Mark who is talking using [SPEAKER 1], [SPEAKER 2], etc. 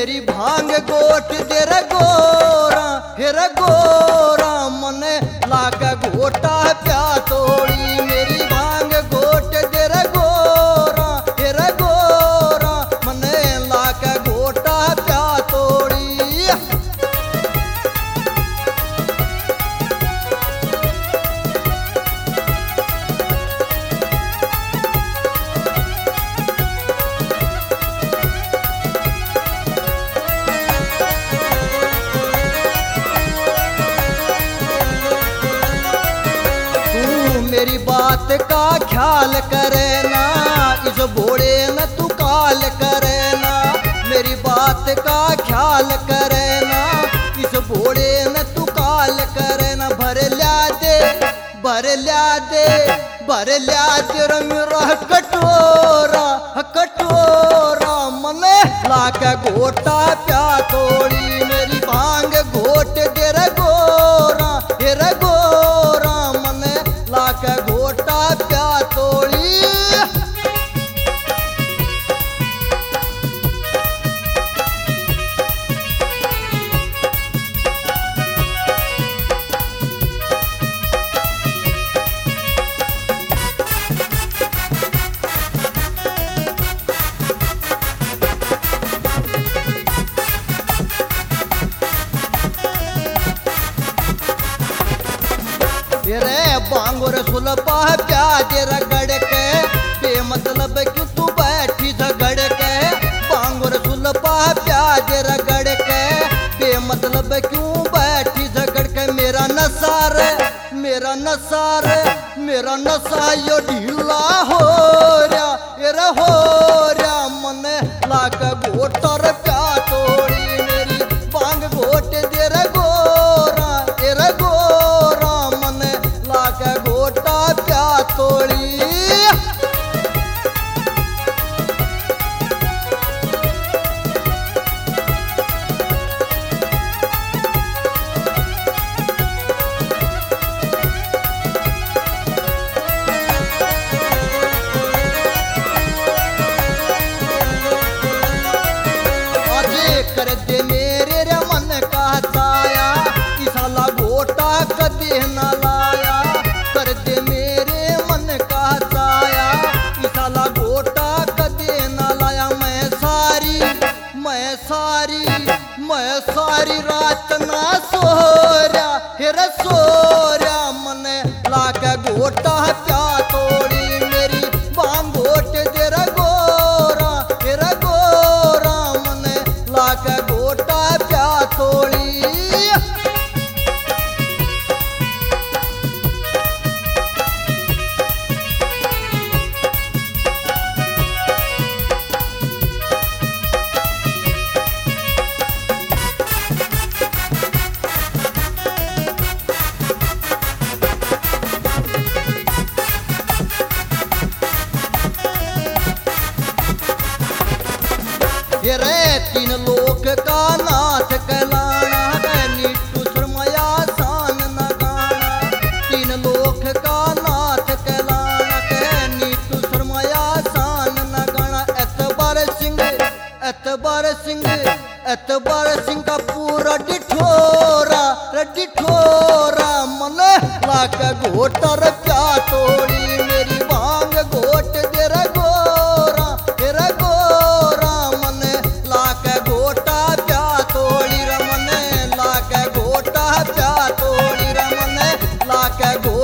[SPEAKER 1] मेरी भांग गोट दे रे गोरा, हे रे गोरा मने लाका गोटा प्या तोड़ी। मेरी भांग गोट दे रे गोरा, हे रे गोरा मने लाका गोटा प्या तोड़ी। मेरी बात का ख्याल करे ना, इस बोड़े न तू काल करे ना। मेरी बात का ख्याल करे ना, इस बोड़े न तू काल करे ना। भर ल्या दे, भर ल्या दे, भर ल्या दे रे मेरा कटोरा, कटोरा मने लाका गोटा प्या तोड़ी। मेरी भांग घोट दे रे गोरा, हे रे गोरा मने लाका गोटा प्या तोड़ी। रे बांगुर सुलपा प्याज रगड़ के, बेमतलब क्यों तू बैठी झगड़ के। बांगुर सुलपा प्याज रगड़ के, बेमतलब क्यों बैठी झगड़ के। मेरा नसार, मेरा नसार, मेरा नशा यो ढीला हो रहा, ये हो रहा मने लाका गोटर प्या तोड़ी। मेरी बांग घोट दे रे गोरा, ए रे गोरा मने लाका गोटा प्या तोड़ी। कर दे मेरे रे मन का ताया, इसाला गोटा कदे न लाया। कर दे मेरे मन का ताया, इसाला गोटा कदे न लाया। मैं सारी, मैं सारी, मैं सारी रात ना सोया, हे रे सोया मने लाका गोटा प्या तोड़ी। मेरी बांग घोट दे रे गोरा, हे रे गोरा मने लाका गोटा प्या तोड़ी। ये रे तीन लोक का नाथ कहलाना, नीटू सुरमया सान न गाना। तीन लोक का नाथ कहलाना, नीटू सुरमया सान न गाना। एतबार सिंह, एतबार सिंह, एतबार सिंह का पूरा डिठोरा, डिठोरा मने लाका गोटर प्या तोड़ी। मेरी भांग घोट दे रे गोरा, हे रे गोरा मने लाका गोटा प्या तोड़ी। रमने लाका गोटा प्या तोड़ी, रमने लाका